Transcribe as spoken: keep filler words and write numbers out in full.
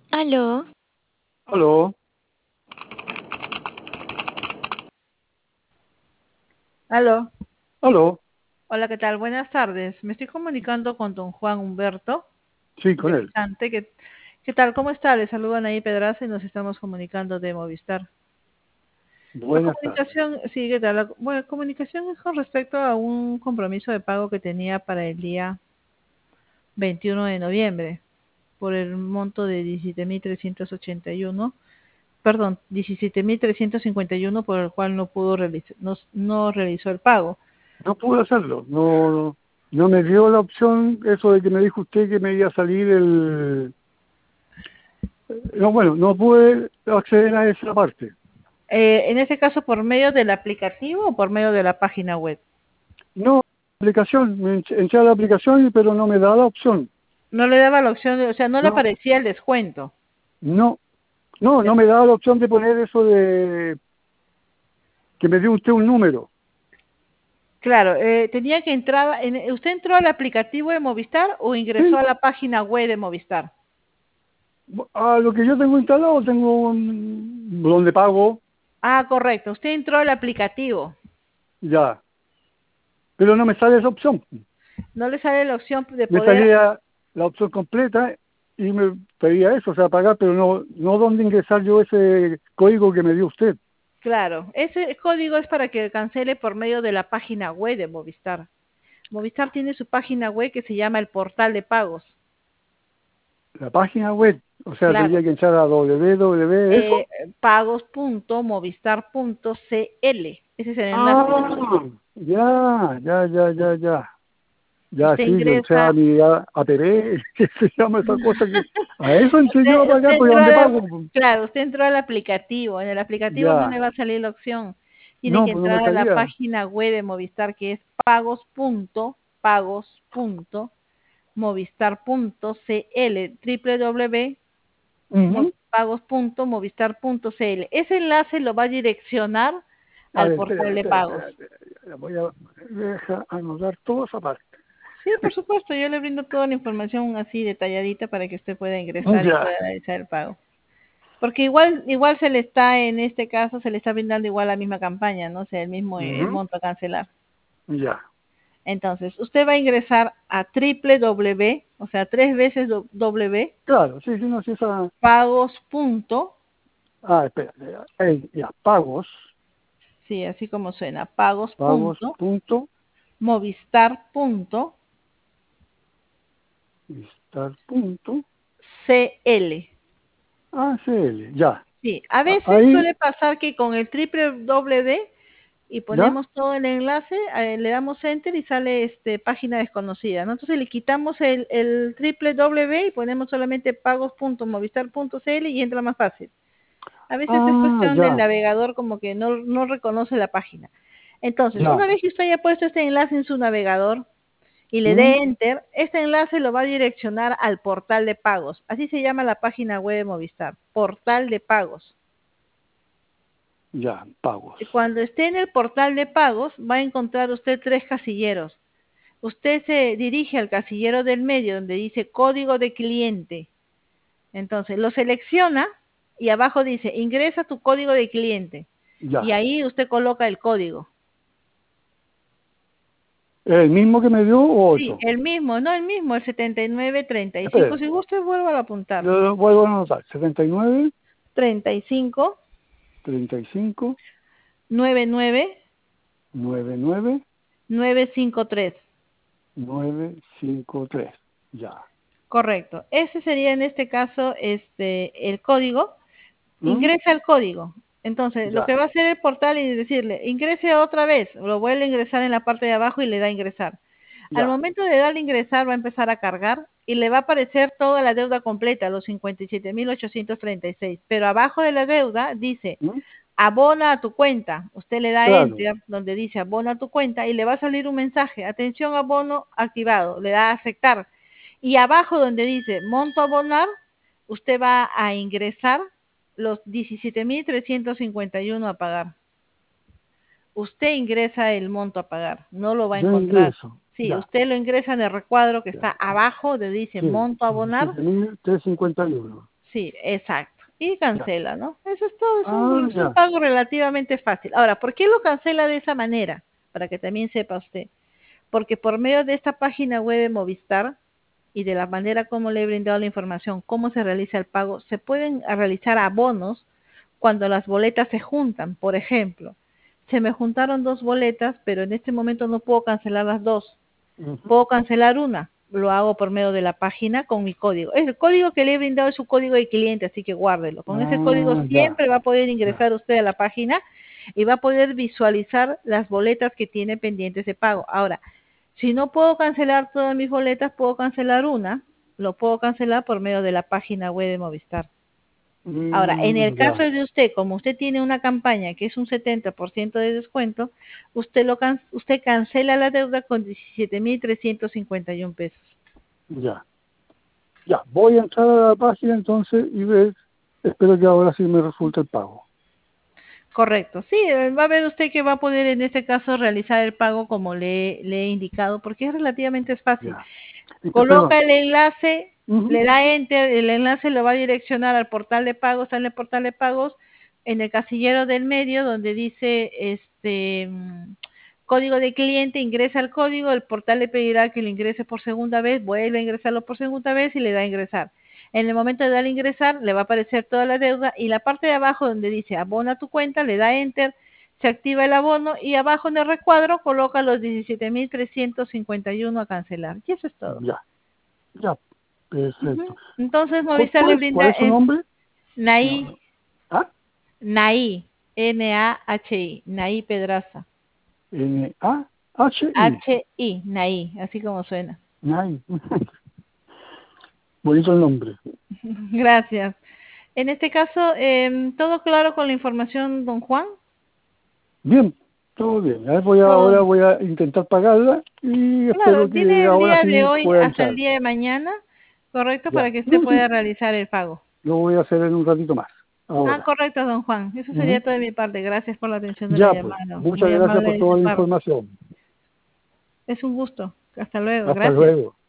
Aló, Aló, Aló, aló, hola, ¿qué tal? Buenas tardes. Me estoy comunicando con don Juan Humberto sí, de con él. Visante. ¿Qué, qué tal? ¿Cómo está? Le saludan ahí Pedraza y nos estamos comunicando de Movistar. La Buenas tardes. comunicación, sí, ¿qué tal? La, bueno, comunicación es con respecto a un compromiso de pago que tenía para el día veintiuno de noviembre por el monto de diecisiete mil trescientos ochenta y uno, perdón, diecisiete mil trescientos cincuenta y uno por el cual no pudo realizar, no, no realizó el pago. No pude hacerlo, no, no, no me dio la opción, eso de que me dijo usted que me iba a salir el... No, bueno, no pude acceder a esa parte. Eh, en este caso, ¿por medio del aplicativo o por medio de la página web? No, aplicación, me ench- entré a la aplicación, y- pero no me da la opción. No le daba la opción, de- o sea, no le No, aparecía el descuento. no, no, no me da la opción de poner eso de que me dio usted un número. Claro, eh, tenía que entrar, en- ¿usted entró al aplicativo de Movistar o ingresó Sí, a la página web de Movistar? a lo que yo tengo instalado, tengo un- donde pago, Ah, correcto, usted entró al aplicativo. ya, pero no me sale esa opción. No le sale la opción de Me poder, salía la opción completa y me pedía eso, o sea, pagar, pero no, no dónde ingresar yo ese código que me dio usted. claro, ese código es para que cancele por medio de la página web de Movistar. Movistar tiene su página web que se llama el portal de pagos. La página web, o sea, Claro, tendría que entrar a www, eh, eso. pagos punto movistar punto c l. Ese es el enlace. Ah, ya, ya, ya, ya, ya. Ya, Usted sí, yo entré a ingresa, mi a, a Peré, ¿qué se llama esa cosa? Que a eso entré yo a usted, usted pagar, porque entró a donde la- pago, claro, usted entró al aplicativo. En el aplicativo no le ya. va a salir la opción. Tiene No, que pues no me entrar a la salía. página web de Movistar que es pagos punto pagos punto movistar punto c l, www Ujú. pagos punto movistar punto c l. Ese enlace lo va a direccionar A al ver, portal espera, de espera, pagos. espera, espera. Voy a deja anotar toda esa parte. Sí, por supuesto, yo le brindo toda la información así detalladita para que usted pueda ingresar y Ya, pueda realizar el pago. Porque igual igual se le está, en este caso, se le está brindando igual la misma campaña, ¿no? O sea, el mismo eh, ujú, monto a cancelar. ya. Entonces, usted va a ingresar a www, o sea, tres veces do- w, Claro, sí, sí, no, sí, esa... pagos punto, Ah, espera, ya, eh, ya, pagos, sí, así como suena, pagos pagos, punto, punto, movistar punto, estar, punto, cl. A C L, ya. Sí, a A- veces Ahí, suele pasar que con el www y ya. ponemos todo el enlace, eh, le damos enter y sale este página desconocida, ¿no? Entonces le quitamos el, el www y ponemos solamente pagos punto movistar punto c l y entra más fácil. A veces es Ah, cuestión del ya, navegador como que no, no reconoce la página. Entonces, una ya. vez que usted haya puesto este enlace en su navegador y le ¿Mm? dé enter, este enlace lo va a direccionar al portal de pagos. Así se llama la página web de Movistar, portal de pagos. Ya, pagos. Y cuando esté en el portal de pagos, va a encontrar usted tres casilleros. Usted se dirige al casillero del medio donde dice código de cliente. Entonces lo selecciona y abajo dice ingresa tu código de cliente. Y Ya. ahí usted coloca el código. ¿El mismo que me dio o Sí, otro? el mismo, no el mismo, el setenta y nueve treinta y cinco. Espera, Si gusta, vuelvo a apuntar. yo lo vuelvo a anotar. setenta y nueve, treinta y cinco, treinta y cinco, noventa y nueve, noventa y nueve, novecientos cincuenta y tres. novecientos cincuenta y tres. Ya. Correcto. Ese sería en este caso este el código. ¿Mm? Ingresa el código. Entonces, lo Ya. que va a hacer el portal es decirle, ingrese otra vez, lo vuelve a ingresar en la parte de abajo y le da a ingresar. Al Ya. momento de darle a ingresar va a empezar a cargar y le va a aparecer toda la deuda completa, los cincuenta y siete mil ochocientos treinta y seis. Pero abajo de la deuda dice, ¿Mm? abona a tu cuenta. Usted le da Claro. enter donde dice abona a tu cuenta y le va a salir un mensaje, atención abono activado, le da a aceptar. Y abajo donde dice monto a abonar, usted va a ingresar los diecisiete mil trescientos cincuenta y uno a pagar. Usted ingresa el monto a pagar, no lo va a Yo encontrar. ingreso. Sí, Ya. usted lo ingresa en el recuadro que Ya. está abajo donde dice Sí. monto a abonar. diecisiete mil trescientos cincuenta y uno. Sí, exacto. Y cancela, ¿no? Eso es todo, es Ah, un, es un ya. pago relativamente fácil. Ahora, ¿por qué lo cancela de esa manera? Para que también sepa usted. Porque por medio de esta página web de Movistar y de la manera como le he brindado la información, cómo se realiza el pago, se pueden realizar abonos cuando las boletas se juntan. Por ejemplo, se me juntaron dos boletas, pero en este momento no puedo cancelar las dos. Ujú. Puedo cancelar una, lo hago por medio de la página con mi código. El código que le he brindado es su código de cliente, así que guárdelo. Con ese código Ah, ya, siempre va a poder ya. ingresar usted a la página y va a poder visualizar las boletas que tiene pendientes de pago. Ahora, si no puedo cancelar todas mis boletas, puedo cancelar una, lo puedo cancelar por medio de la página web de Movistar. Ahora, en el Mm, caso ya, de usted, como usted tiene una campaña que es un setenta por ciento de descuento, usted lo can usted cancela la deuda con diecisiete mil trescientos cincuenta y uno pesos. ya. Ya, voy a entrar a la página entonces y ver, espero que ahora sí me resulte el pago. Correcto, sí, eh, va a ver usted que va a poder en este caso realizar el pago como le, le he indicado, porque es relativamente fácil. Ya. Y pe- Coloca perdón. el enlace, Ujú. le da enter, el enlace lo va a direccionar al portal de pagos, está en el portal de pagos, en el casillero del medio donde dice este mm, código de cliente, ingresa el código, el portal le pedirá que lo ingrese por segunda vez, vuelve a ingresarlo por segunda vez y le da a ingresar. En el momento de dar a ingresar le va a aparecer toda la deuda y la parte de abajo donde dice abona tu cuenta, le da enter, se activa el abono y abajo en el recuadro coloca los diecisiete mil trescientos cincuenta y uno a cancelar. Y eso es todo. Ya, ya, perfecto. Ujú. Entonces ¿Cu- Movistar le ¿Cuál es, cuál brinda es su es nombre? No, Naí, no. ¿Ah? Naí, N A H I, Naí Pedraza. N A H I. H I, Naí, así como suena. Ay, bonito el nombre. Gracias. En este caso, eh, ¿todo claro con la información, don Juan? Bien, todo bien. A ver, voy a, ahora Todo. voy a intentar pagarla y Claro, espero que tiene el ahora día de sí hoy pueda hasta el entrar. día de mañana, correcto, para Ya. que usted No, pueda sí, realizar el pago. lo voy a hacer en un ratito más. Ah, Ahora. correcto, don Juan. Eso sería Ujú. todo de mi parte. Gracias por la atención de la Ya, pues. llamada. Muchas Muy gracias amable por de su toda la parte. información. Es un gusto. Hasta luego. Hasta Gracias. luego.